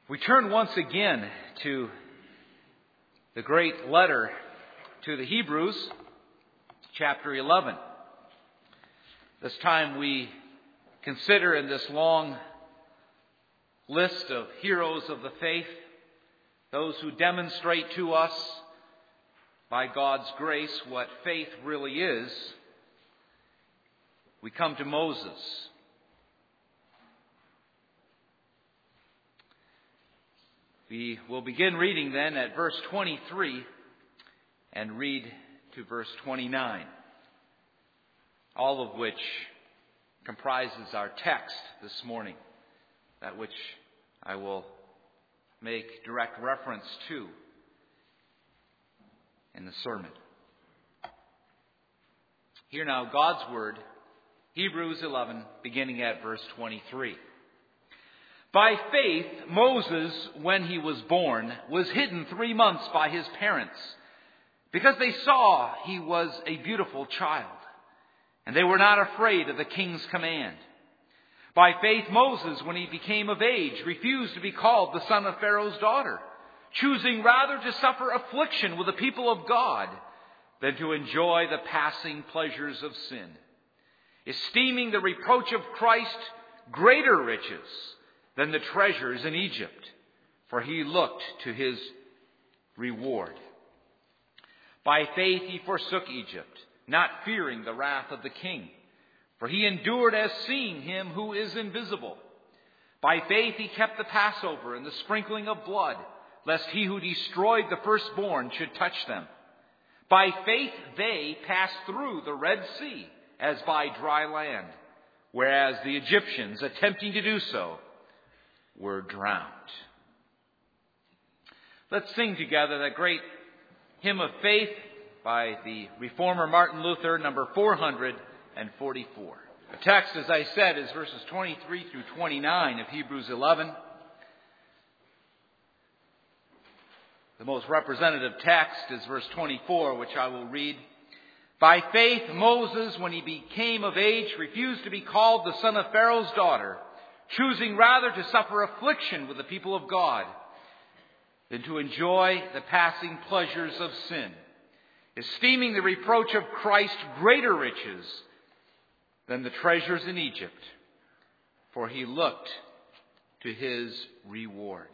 We turn once again to the great letter to the Hebrews, chapter 11. This time we consider in this long list of heroes of the faith, those who demonstrate to us by God's grace what faith really is. We come to Moses. We will begin reading then at verse 23 and read to verse 29, all of which comprises our text this morning, that which I will make direct reference to in the sermon. Hear now God's word, Hebrews 11, beginning at verse 23. By faith, Moses, when he was born, was hidden 3 months by his parents, because they saw he was a beautiful child, and they were not afraid of the king's command. By faith, Moses, when he became of age, refused to be called the son of Pharaoh's daughter, choosing rather to suffer affliction with the people of God than to enjoy the passing pleasures of sin, esteeming the reproach of Christ greater riches than the treasures in Egypt, for he looked to his reward. By faith he forsook Egypt, not fearing the wrath of the king, for he endured as seeing him who is invisible. By faith he kept the Passover and the sprinkling of blood, lest he who destroyed the firstborn should touch them. By faith they passed through the Red Sea as by dry land, whereas the Egyptians, attempting to do so, were drowned. Let's sing together that great hymn of faith by the reformer Martin Luther, number 444. The text, as I said, is verses 23 through 29 of Hebrews 11. The most representative text is verse 24, which I will read. By faith, Moses, when he became of age, refused to be called the son of Pharaoh's daughter, choosing rather to suffer affliction with the people of God than to enjoy the passing pleasures of sin, esteeming the reproach of Christ greater riches than the treasures in Egypt, for he looked to his reward.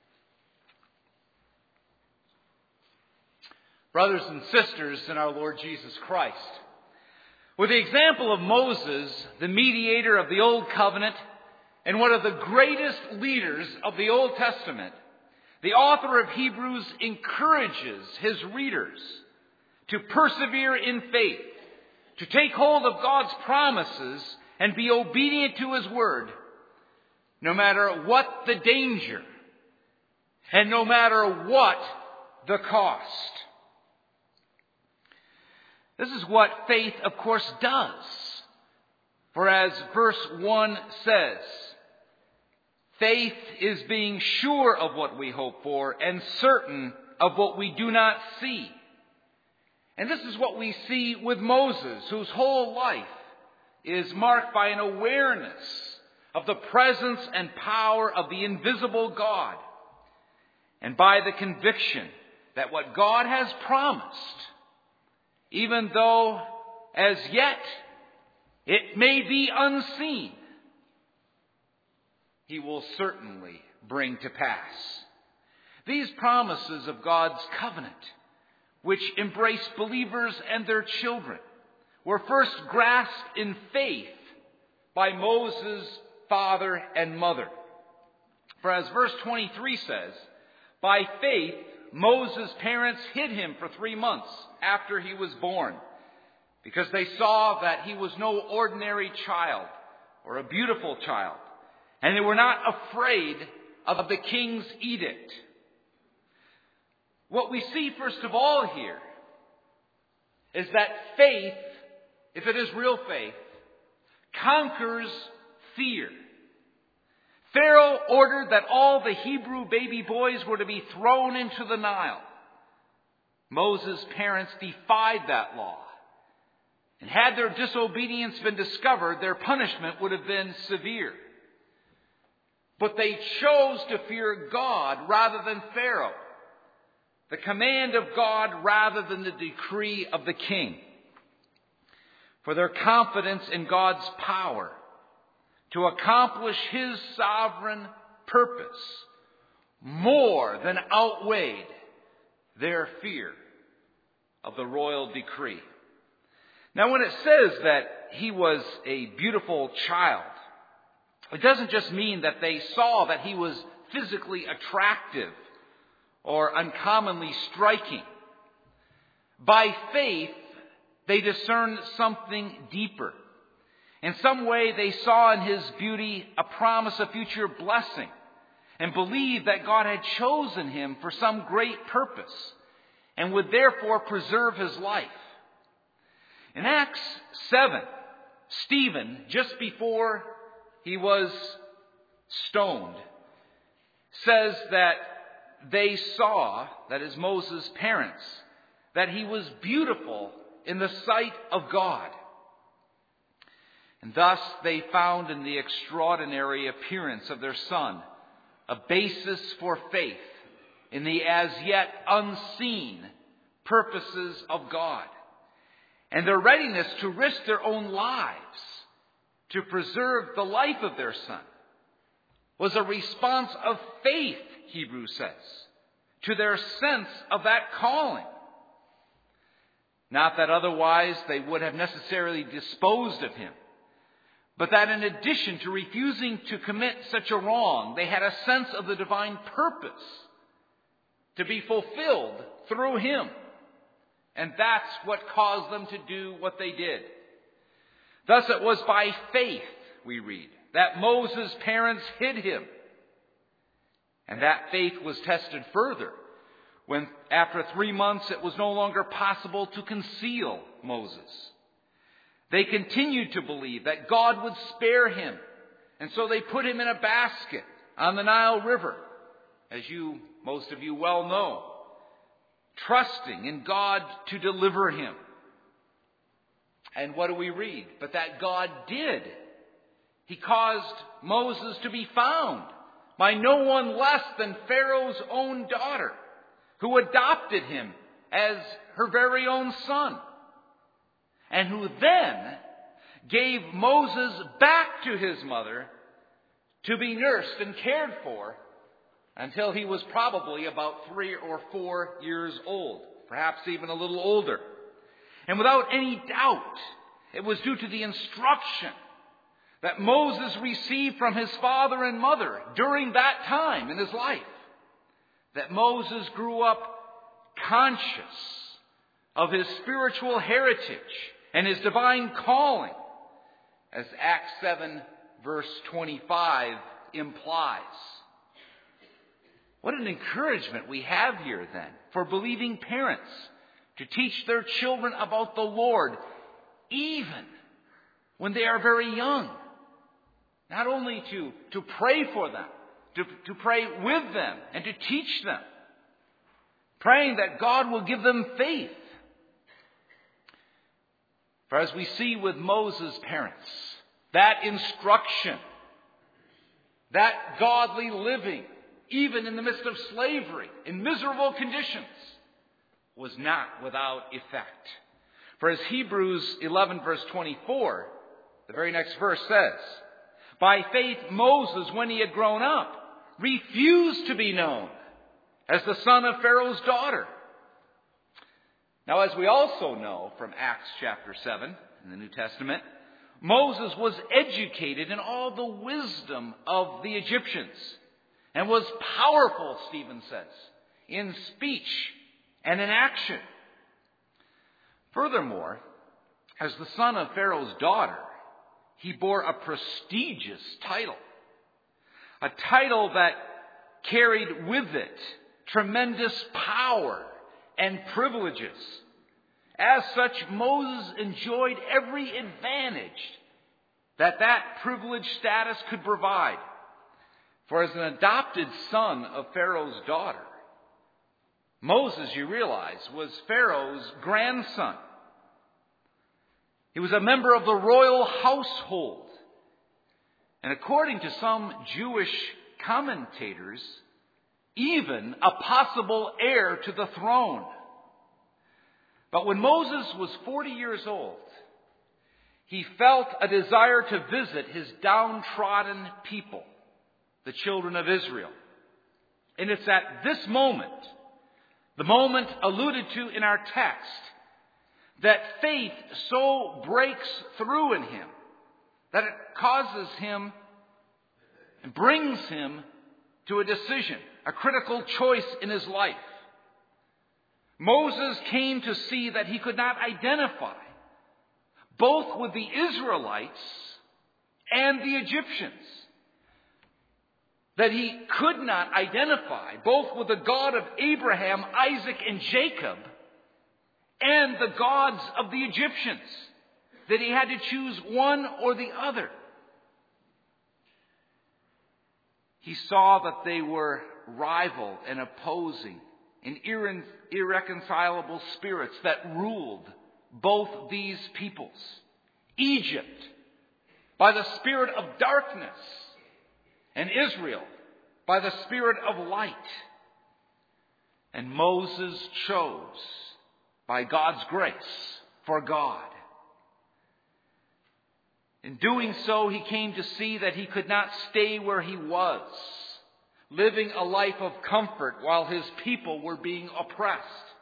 Brothers and sisters in our Lord Jesus Christ, with the example of Moses, the mediator of the Old Covenant, and one of the greatest leaders of the Old Testament, the author of Hebrews encourages his readers to persevere in faith, to take hold of God's promises and be obedient to his word, no matter what the danger and no matter what the cost. This is what faith, of course, does. For as verse 1 says, faith is being sure of what we hope for and certain of what we do not see. And this is what we see with Moses, whose whole life is marked by an awareness of the presence and power of the invisible God, and by the conviction that what God has promised, even though as yet it may be unseen, he will certainly bring to pass. These promises of God's covenant, which embrace believers and their children, were first grasped in faith by Moses' father and mother. For as verse 23 says, by faith Moses' parents hid him for 3 months after he was born, because they saw that he was no ordinary child or a beautiful child, and they were not afraid of the king's edict. What we see first of all here is that faith, if it is real faith, conquers fear. Pharaoh ordered that all the Hebrew baby boys were to be thrown into the Nile. Moses' parents defied that law. And had their disobedience been discovered, their punishment would have been severe. but they chose to fear God rather than Pharaoh, the command of God rather than the decree of the king. For their confidence in God's power to accomplish His sovereign purpose more than outweighed their fear of the royal decree. Now, when it says that he was a beautiful child, it doesn't just mean that they saw that he was physically attractive or uncommonly striking. By faith, they discerned something deeper. In some way, they saw in his beauty a promise of future blessing and believed that God had chosen him for some great purpose and would therefore preserve his life. In Acts 7, Stephen, just before he was stoned, says that they saw, that is Moses' parents, that he was beautiful in the sight of God. And thus they found in the extraordinary appearance of their son a basis for faith in the as yet unseen purposes of God, and their readiness to risk their own lives to preserve the life of their son was a response of faith, Hebrews says, to their sense of that calling. Not that otherwise they would have necessarily disposed of him, but that in addition to refusing to commit such a wrong, they had a sense of the divine purpose to be fulfilled through him. And that's what caused them to do what they did. Thus it was by faith, we read, that Moses' parents hid him. And that faith was tested further when after 3 months it was no longer possible to conceal Moses. They continued to believe that God would spare him. And so they put him in a basket on the Nile River, as most of you well know, trusting in God to deliver him. And what do we read? But that God did. He caused Moses to be found by no one less than Pharaoh's own daughter, who adopted him as her very own son, and who then gave Moses back to his mother to be nursed and cared for until he was probably about 3 or 4 years old, perhaps even a little older. And without any doubt, it was due to the instruction that Moses received from his father and mother during that time in his life that Moses grew up conscious of his spiritual heritage and his divine calling, as Acts 7 verse 25 implies. What an encouragement we have here then for believing parents to teach their children about the Lord even when they are very young. Not only to pray for them, to pray with them and to teach them, praying that God will give them faith. For as we see with Moses' parents, that instruction, that godly living, even in the midst of slavery, in miserable conditions, was not without effect. For as Hebrews 11 verse 24, the very next verse says, by faith Moses, when he had grown up, refused to be known as the son of Pharaoh's daughter. Now, as we also know from Acts chapter 7 in the New Testament, Moses was educated in all the wisdom of the Egyptians and was powerful, Stephen says, in speech and in action. Furthermore, as the son of Pharaoh's daughter, he bore a prestigious title. A title that carried with it tremendous power and privileges. As such, Moses enjoyed every advantage that privileged status could provide. For as an adopted son of Pharaoh's daughter, Moses, you realize, was Pharaoh's grandson. He was a member of the royal household. And according to some Jewish commentators, even a possible heir to the throne. But when Moses was 40 years old, he felt a desire to visit his downtrodden people, the children of Israel. And it's at this moment, the moment alluded to in our text, that faith so breaks through in him that it causes him and brings him to a decision, a critical choice in his life. Moses came to see that he could not identify both with the Israelites and the Egyptians. That he could not identify both with the God of Abraham, Isaac, and Jacob and the gods of the Egyptians. That he had to choose one or the other. He saw that they were rival and opposing and irreconcilable spirits that ruled both these peoples. Egypt by the spirit of darkness, and Israel by the spirit of light. And Moses chose, by God's grace, for God. In doing so, he came to see that he could not stay where he was, living a life of comfort while his people were being oppressed.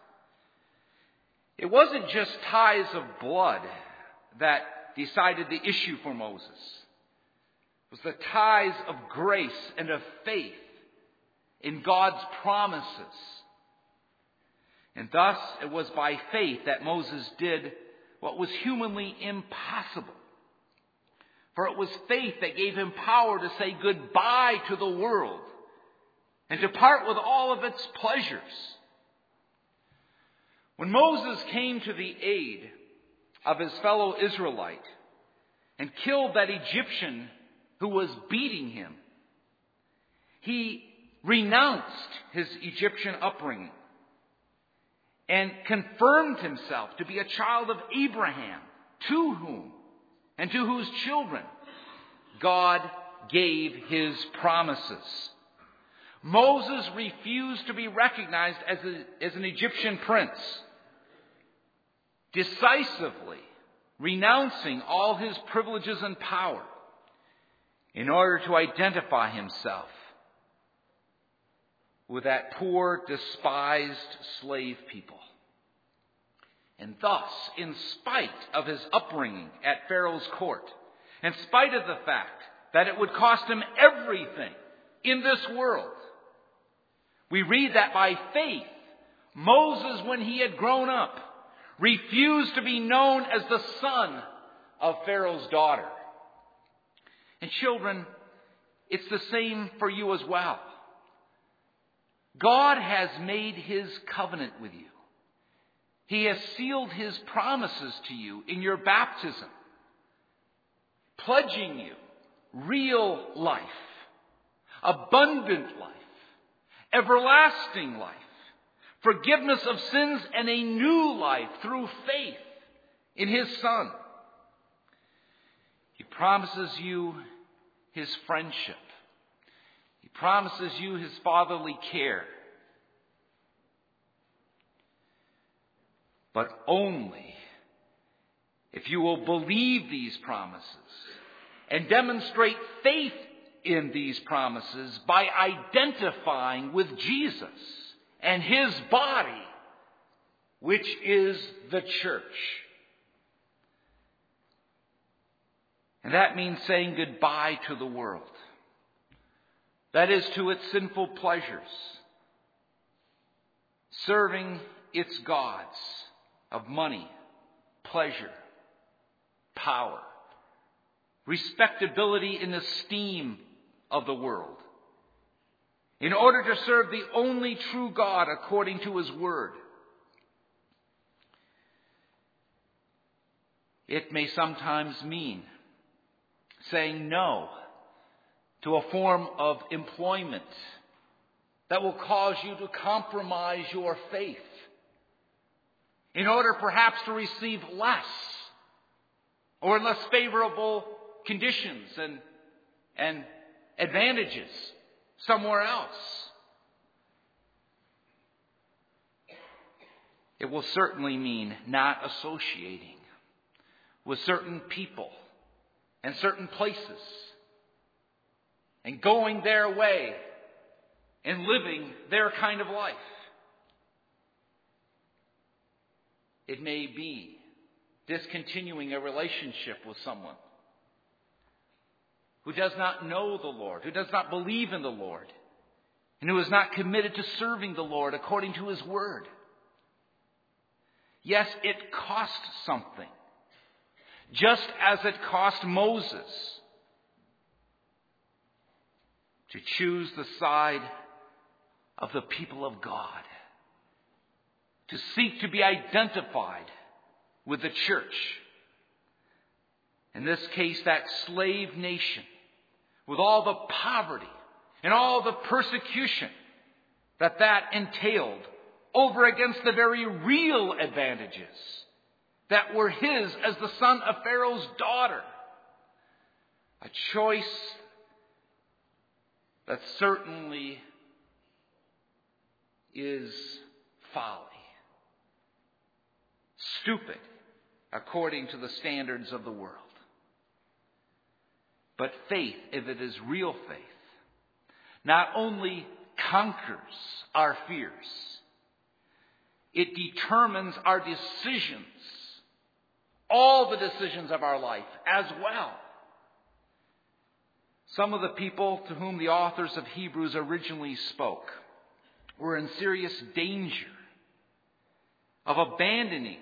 It wasn't just ties of blood that decided the issue for Moses. It was the ties of grace and of faith in God's promises. And thus, it was by faith that Moses did what was humanly impossible. For it was faith that gave him power to say goodbye to the world and to part with all of its pleasures. When Moses came to the aid of his fellow Israelite and killed that Egyptian who was beating him, he renounced his Egyptian upbringing and confirmed himself to be a child of Abraham, to whom and to whose children God gave his promises. Moses refused to be recognized as an Egyptian prince, decisively renouncing all his privileges and power in order to identify himself with that poor, despised slave people. And thus, in spite of his upbringing at Pharaoh's court, in spite of the fact that it would cost him everything in this world, we read that by faith, Moses, when he had grown up, refused to be known as the son of Pharaoh's daughter. And children, it's the same for you as well. God has made his covenant with you. He has sealed his promises to you in your baptism, pledging you real life, abundant life, everlasting life, forgiveness of sins, and a new life through faith in his Son. He promises you his friendship. He promises you his fatherly care. But only if you will believe these promises and demonstrate faith in these promises by identifying with Jesus and his body, which is the church. And that means saying goodbye to the world. That is, to its sinful pleasures, serving its gods of money, pleasure, power, respectability and esteem of the world, in order to serve the only true God according to his word. It may sometimes mean saying no to a form of employment that will cause you to compromise your faith in order perhaps to receive less or less favorable conditions and advantages somewhere else. It will certainly mean not associating with certain people and certain places and going their way and living their kind of life. It may be discontinuing a relationship with someone who does not know the Lord, who does not believe in the Lord, and who is not committed to serving the Lord according to His Word. Yes, it costs something, just as it cost Moses to choose the side of the people of God, to seek to be identified with the church. In this case, that slave nation, with all the poverty and all the persecution that entailed, over against the very real advantages that were his as the son of Pharaoh's daughter. A choice that certainly is folly, stupid according to the standards of the world. But faith, if it is real faith, not only conquers our fears, it determines our decisions, all the decisions of our life as well. Some of the people to whom the authors of Hebrews originally spoke were in serious danger of abandoning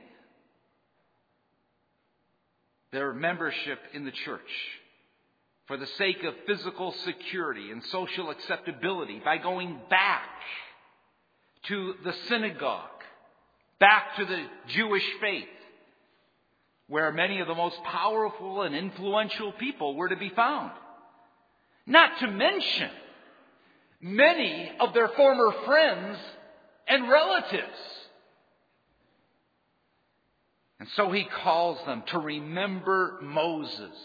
their membership in the church for the sake of physical security and social acceptability by going back to the synagogue, back to the Jewish faith, where many of the most powerful and influential people were to be found. Not to mention many of their former friends and relatives. And so he calls them to remember Moses,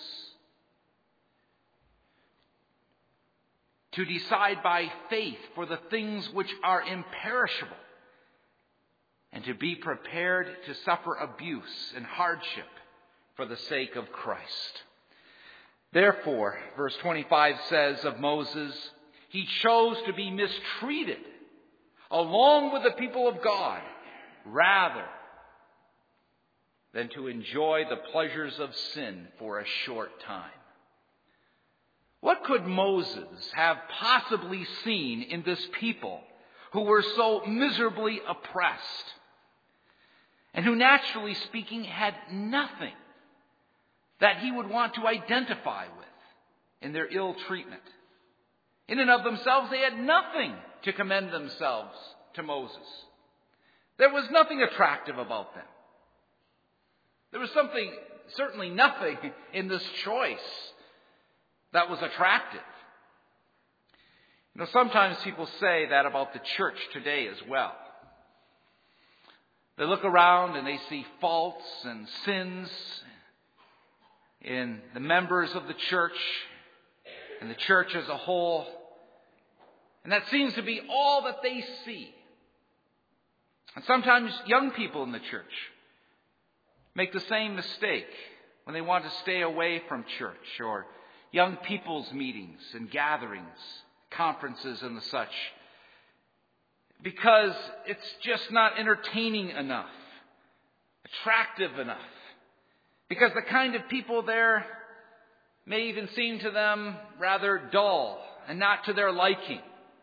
to decide by faith for the things which are imperishable, and to be prepared to suffer abuse and hardship for the sake of Christ. Therefore, verse 25 says of Moses, he chose to be mistreated along with the people of God rather than to enjoy the pleasures of sin for a short time. What could Moses have possibly seen in this people who were so miserably oppressed and who, naturally speaking, had nothing that he would want to identify with in their ill treatment? In and of themselves, they had nothing to commend themselves to Moses. There was nothing attractive about them. There was certainly nothing in this choice that was attractive. You know, sometimes people say that about the church today as well. They look around and they see faults and sins in the members of the church and the church as a whole. And that seems to be all that they see. And sometimes young people in the church make the same mistake when they want to stay away from church or young people's meetings and gatherings, conferences and the such, because it's just not entertaining enough, attractive enough. Because the kind of people there may even seem to them rather dull and not to their liking.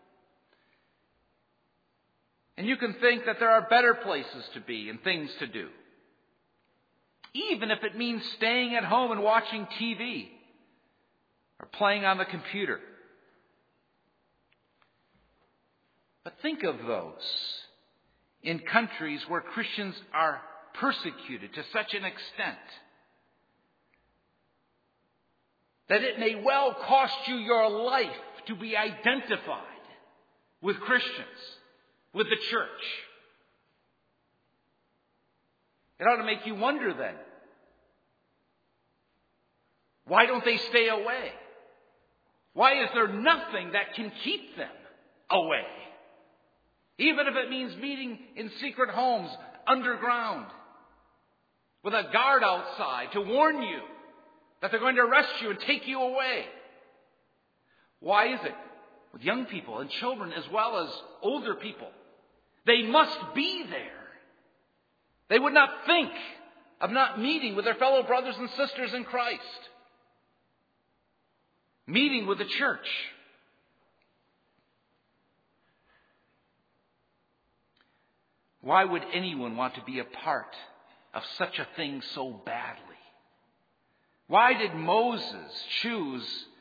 And you can think that there are better places to be and things to do, even if it means staying at home and watching TV or playing on the computer. But think of those in countries where Christians are persecuted to such an extent that it may well cost you your life to be identified with Christians, with the church. It ought to make you wonder then, why don't they stay away? Why is there nothing that can keep them away? Even if it means meeting in secret homes underground with a guard outside to warn you that they're going to arrest you and take you away. Why is it? With young people and children as well as older people, they must be there. They would not think of not meeting with their fellow brothers and sisters in Christ. Meeting with the church. Why would anyone want to be a part of such a thing so badly? Why did Moses choose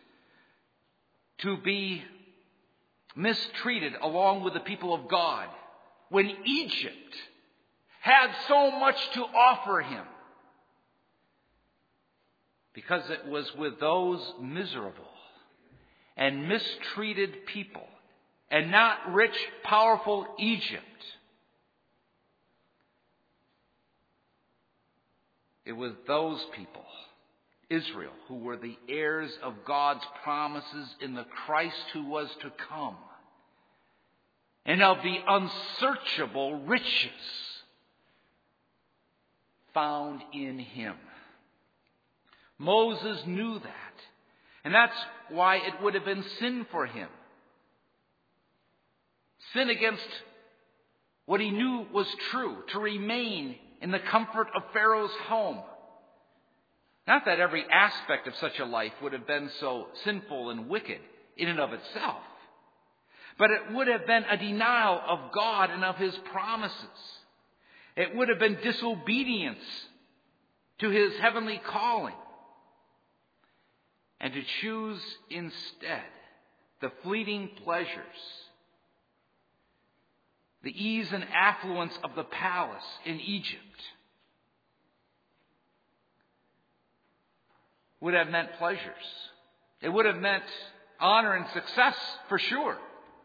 to be mistreated along with the people of God when Egypt had so much to offer him? Because it was with those miserable and mistreated people and not rich, powerful Egypt. It was those people, Israel, who were the heirs of God's promises in the Christ who was to come, and of the unsearchable riches found in him. Moses knew that, and that's why it would have been sin for him. Sin against what he knew was true, to remain in the comfort of Pharaoh's home. Not that every aspect of such a life would have been so sinful and wicked in and of itself, but it would have been a denial of God and of his promises. It would have been disobedience to his heavenly calling. And to choose instead the fleeting pleasures, the ease and affluence of the palace in Egypt, would have meant pleasures. It would have meant honor and success for sure.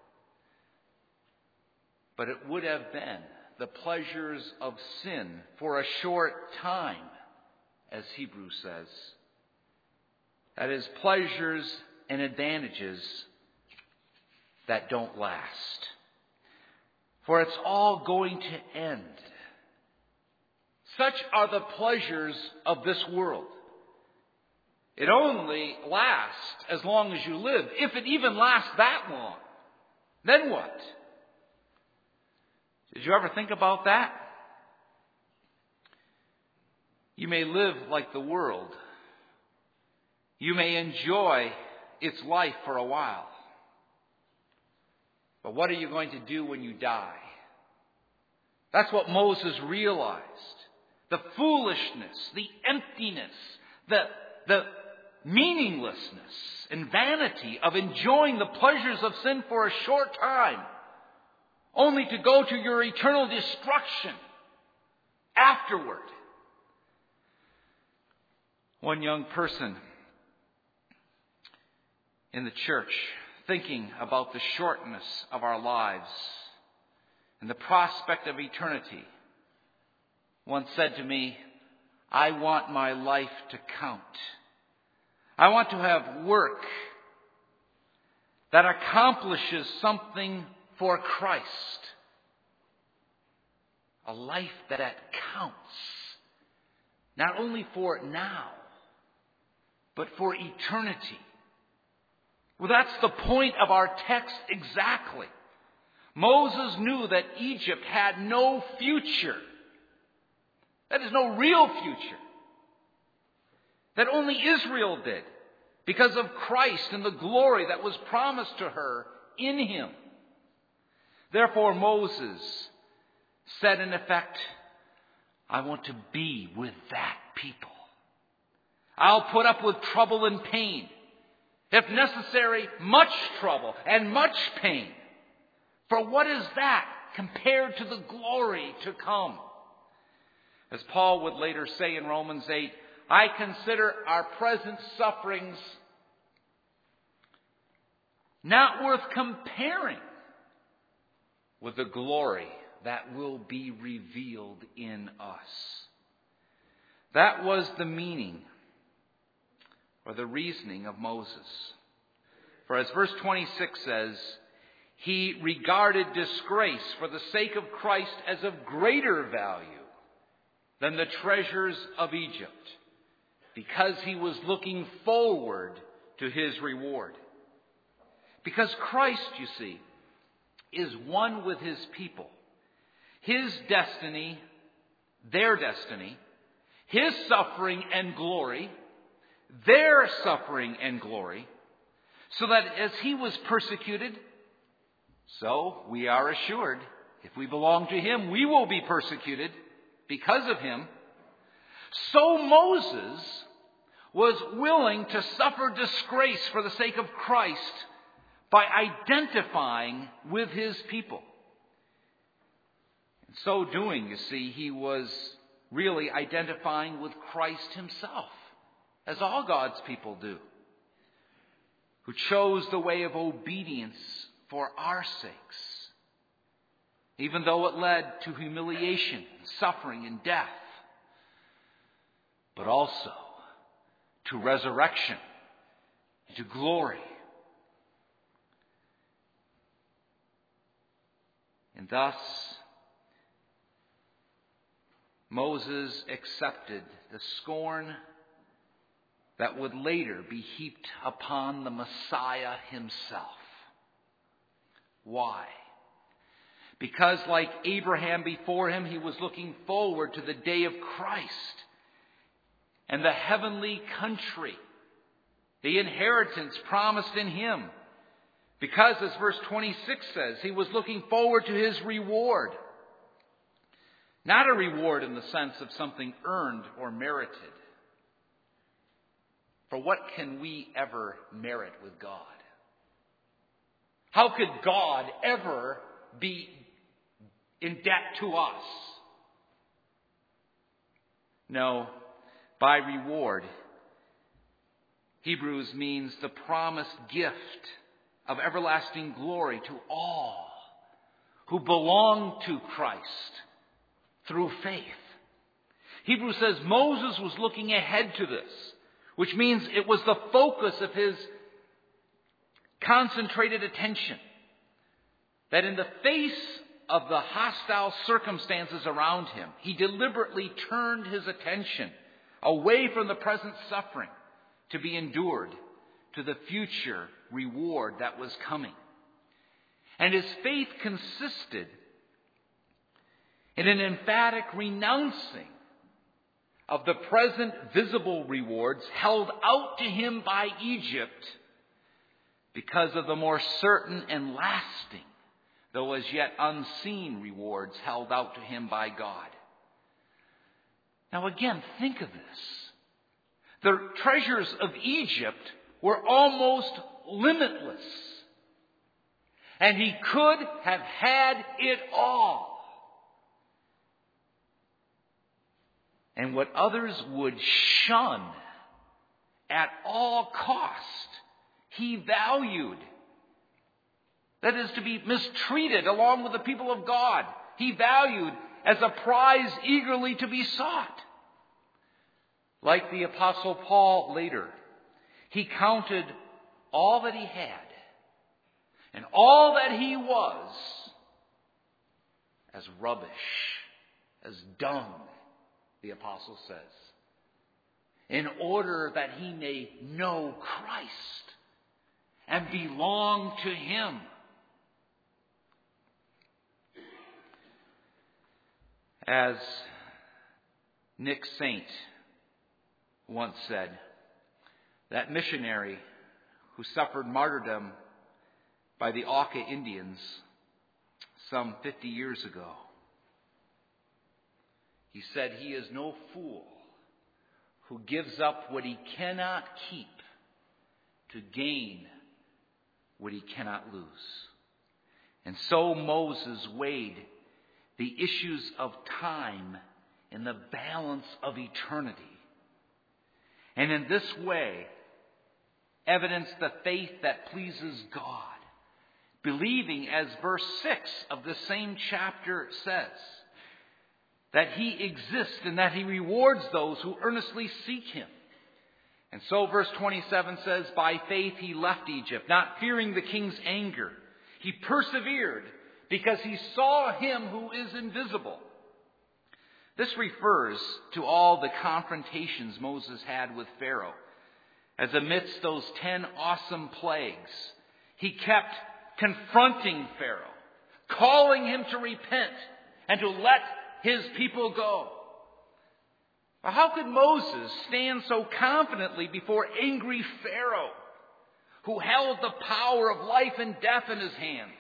But it would have been the pleasures of sin for a short time, as Hebrews says. That is, pleasures and advantages that don't last. For it's all going to end. Such are the pleasures of this world. It only lasts as long as you live, if it even lasts that long. Then what? Did you ever think about that? You may live like the world. You may enjoy its life for a while. But what are you going to do when you die? That's what Moses realized. The foolishness, the emptiness, the meaninglessness and vanity of enjoying the pleasures of sin for a short time, only to go to your eternal destruction afterward. One young person in the church, thinking about the shortness of our lives and the prospect of eternity, once said to me, "I want my life to count. I want to have work that accomplishes something for Christ. A life that counts, not only for now, but for eternity." Well, that's the point of our text exactly. Moses knew that Egypt had no future. That is, no real future. That only Israel did, because of Christ and the glory that was promised to her in him. Therefore, Moses said in effect, "I want to be with that people. I'll put up with trouble and pain. If necessary, much trouble and much pain. For what is that compared to the glory to come?" As Paul would later say in Romans 8, "I consider our present sufferings not worth comparing with the glory that will be revealed in us." That was the meaning or the reasoning of Moses. For as verse 26 says, he regarded disgrace for the sake of Christ as of greater value than the treasures of Egypt, because he was looking forward to his reward. Because Christ, you see, is one with his people. His destiny, their destiny, his suffering and glory, their suffering and glory, so that as he was persecuted, so we are assured, if we belong to him, we will be persecuted because of him. So Moses was willing to suffer disgrace for the sake of Christ by identifying with his people. In so doing, you see, he was really identifying with Christ himself, as all God's people do, who chose the way of obedience for our sakes, even though it led to humiliation, suffering, and death, but also to resurrection, to glory. And thus, Moses accepted the scorn that would later be heaped upon the Messiah himself. Why? Because like Abraham before him, he was looking forward to the day of Christ and the heavenly country, the inheritance promised in him. Because, as verse 26 says, he was looking forward to his reward. Not a reward in the sense of something earned or merited. For what can we ever merit with God? How could God ever be in debt to us? No, by reward, Hebrews means the promised gift of everlasting glory to all who belong to Christ through faith. Hebrews says Moses was looking ahead to this, which means it was the focus of his concentrated attention. That in the face of the hostile circumstances around him, he deliberately turned his attention away from the present suffering to be endured to the future reward that was coming. And his faith consisted in an emphatic renouncing of the present visible rewards held out to him by Egypt because of the more certain and lasting, though as yet unseen, rewards held out to him by God. Now again, think of this. The treasures of Egypt were almost limitless. And he could have had it all. And what others would shun at all cost, he valued. That is, to be mistreated along with the people of God. He valued as a prize eagerly to be sought. Like the Apostle Paul later, he counted all that he had and all that he was as rubbish, as dung, the apostle says, in order that he may know Christ and belong to him. As Nick Saint once said, that missionary who suffered martyrdom by the Auca Indians some 50 years ago, he said, he is no fool who gives up what he cannot keep to gain what he cannot lose. And so Moses weighed the issues of time in the balance of eternity. And in this way, evidenced the faith that pleases God, believing, as verse 6 of the same chapter says, that he exists and that he rewards those who earnestly seek him. And so verse 27 says, by faith he left Egypt, not fearing the king's anger. He persevered because he saw him who is invisible. This refers to all the confrontations Moses had with Pharaoh. As amidst those 10 awesome plagues, he kept confronting Pharaoh, calling him to repent and to let his people go. But how could Moses stand so confidently before angry Pharaoh, who held the power of life and death in his hands?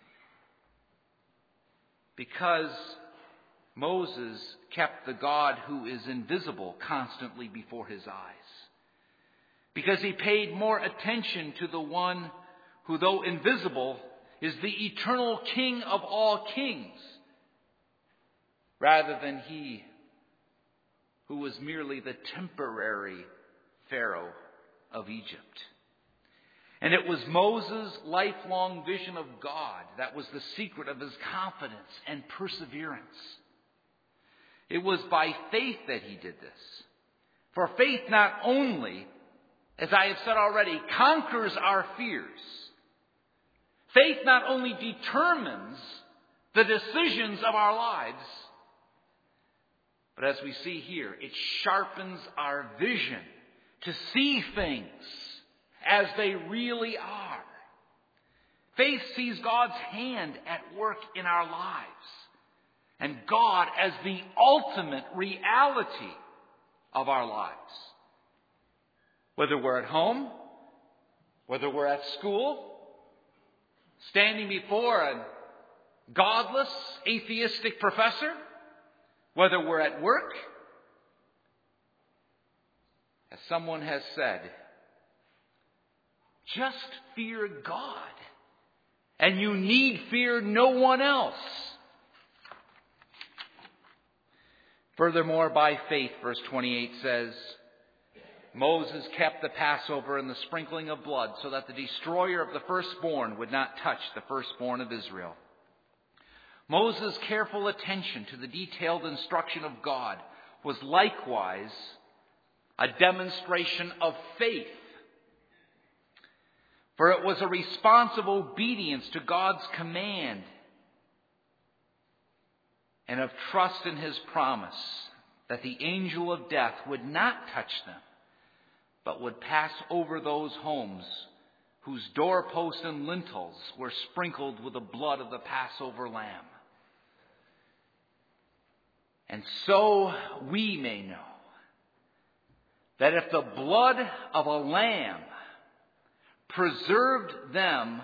Because Moses kept the God who is invisible constantly before his eyes. Because he paid more attention to the one who, though invisible, is the eternal King of all kings, rather than he who was merely the temporary Pharaoh of Egypt. And it was Moses' lifelong vision of God that was the secret of his confidence and perseverance. It was by faith that he did this. For faith not only, as I have said already, conquers our fears. Faith not only determines the decisions of our lives, but as we see here, it sharpens our vision to see things as they really are. Faith sees God's hand at work in our lives, and God as the ultimate reality of our lives. Whether we're at home, whether we're at school, standing before a godless, atheistic professor, whether we're at work, as someone has said, just fear God, and you need fear no one else. Furthermore, by faith, verse 28 says, Moses kept the Passover and the sprinkling of blood so that the destroyer of the firstborn would not touch the firstborn of Israel. Moses' careful attention to the detailed instruction of God was likewise a demonstration of faith. For it was a responsive obedience to God's command and of trust in his promise that the angel of death would not touch them, but would pass over those homes whose doorposts and lintels were sprinkled with the blood of the Passover lamb. And so we may know that if the blood of a lamb preserved them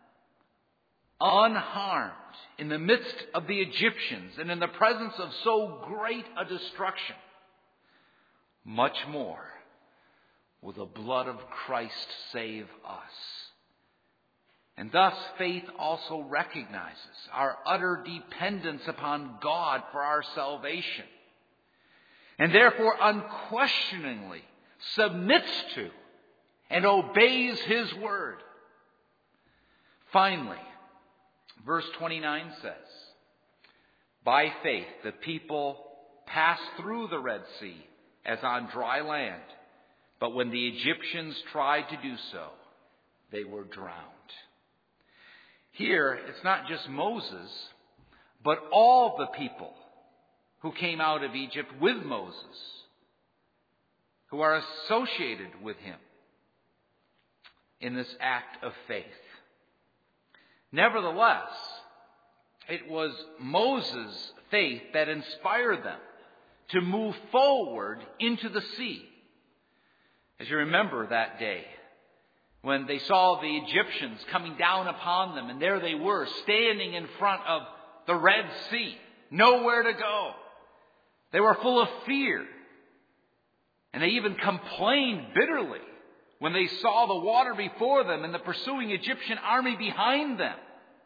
unharmed in the midst of the Egyptians and in the presence of so great a destruction, much more will the blood of Christ save us. And thus faith also recognizes our utter dependence upon God for our salvation, and therefore unquestioningly submits to and obeys his word. Finally, verse 29 says, by faith the people passed through the Red Sea as on dry land, but when the Egyptians tried to do so, they were drowned. Here, it's not just Moses, but all the people who came out of Egypt with Moses, who are associated with him in this act of faith. Nevertheless, it was Moses' faith that inspired them to move forward into the sea. As you remember that day, when they saw the Egyptians coming down upon them, and there they were, standing in front of the Red Sea, nowhere to go. They were full of fear. And they even complained bitterly when they saw the water before them and the pursuing Egyptian army behind them.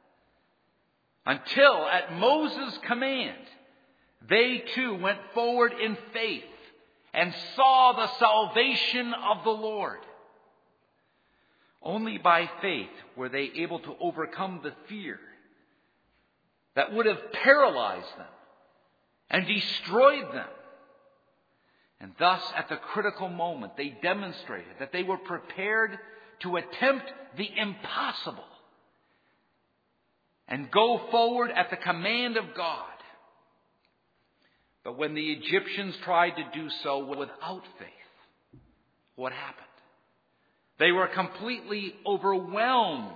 Until, at Moses' command, they too went forward in faith and saw the salvation of the Lord. Only by faith were they able to overcome the fear that would have paralyzed them and destroyed them. And thus, at the critical moment, they demonstrated that they were prepared to attempt the impossible and go forward at the command of God. But when the Egyptians tried to do so without faith, what happened? They were completely overwhelmed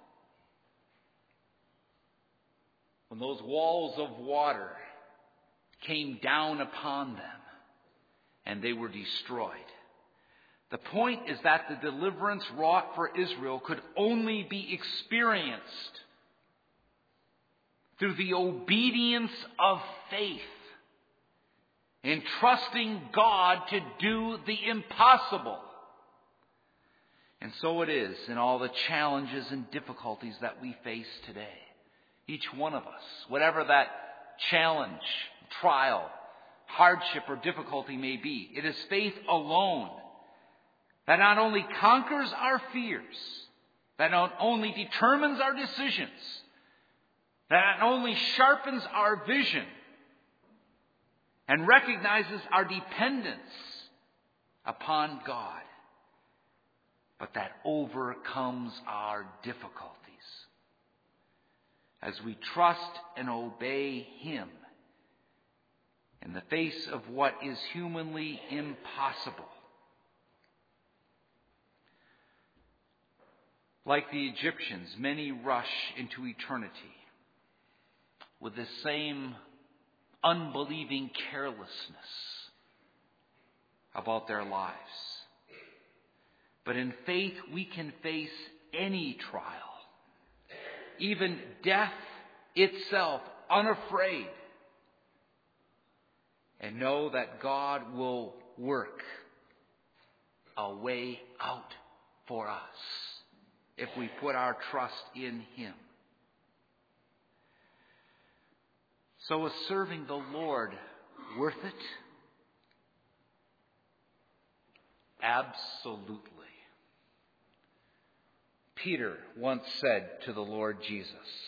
when those walls of water came down upon them and they were destroyed. The point is that the deliverance wrought for Israel could only be experienced through the obedience of faith, in trusting God to do the impossible. And so it is in all the challenges and difficulties that we face today. Each one of us, whatever that challenge, trial, hardship, or difficulty may be, it is faith alone that not only conquers our fears, that not only determines our decisions, that not only sharpens our vision and recognizes our dependence upon God, but that overcomes our difficulties as we trust and obey Him in the face of what is humanly impossible. Like the Egyptians, many rush into eternity with the same unbelieving carelessness about their lives. But in faith, we can face any trial, even death itself, unafraid, and know that God will work a way out for us if we put our trust in Him. So is serving the Lord worth it? Absolutely. Peter once said to the Lord Jesus,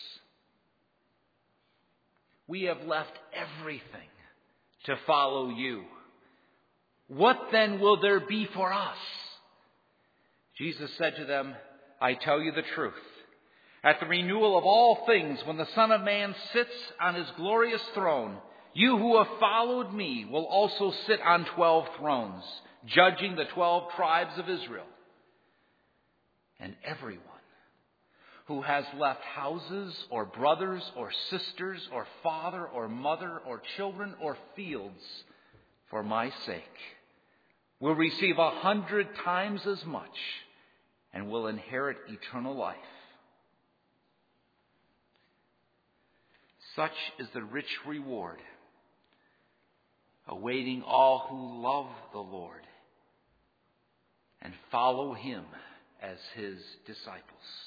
"We have left everything to follow you. What then will there be for us?" Jesus said to them, "I tell you the truth. At the renewal of all things, when the Son of Man sits on His glorious throne, you who have followed me will also sit on 12 thrones, judging the 12 tribes of Israel. And everyone who has left houses or brothers or sisters or father or mother or children or fields for my sake will receive 100 times as much and will inherit eternal life. Such is the rich reward awaiting all who love the Lord and follow Him as His disciples.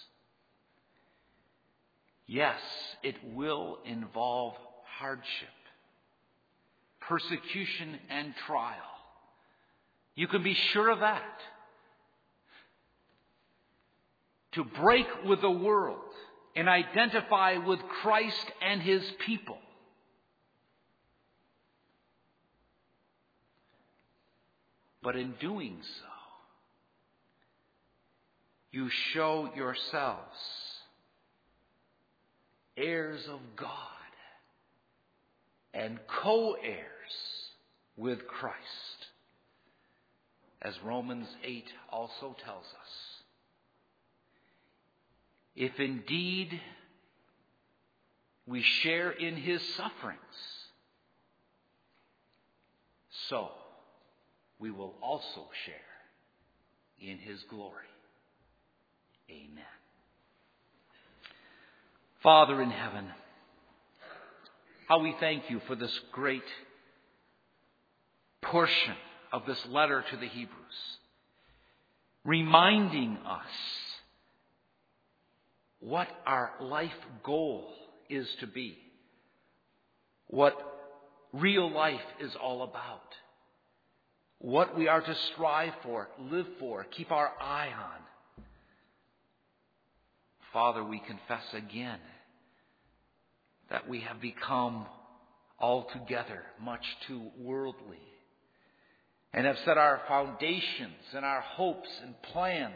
Yes, it will involve hardship, persecution, and trial. You can be sure of that. To break with the world and identify with Christ and His people. But in doing so, you show yourselves heirs of God and co-heirs with Christ, as Romans 8 also tells us. If indeed we share in His sufferings, so we will also share in His glory. Amen. Father in heaven, how we thank You for this great portion of this letter to the Hebrews, reminding us what our life goal is to be, what real life is all about, what we are to strive for, live for, keep our eye on. Father, we confess again that we have become altogether much too worldly, and have set our foundations and our hopes and plans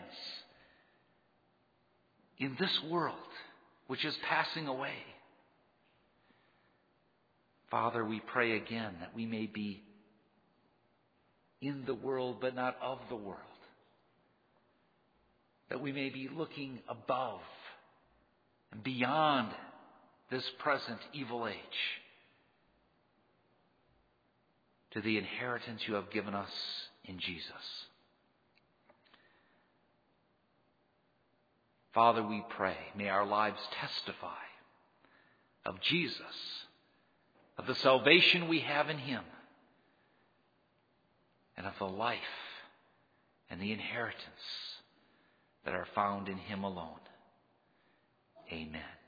in this world, which is passing away. Father, we pray again that we may be in the world, but not of the world. That we may be looking above and beyond this present evil age to the inheritance you have given us in Jesus. Father, we pray, may our lives testify of Jesus, of the salvation we have in Him, and of the life and the inheritance that are found in Him alone. Amen.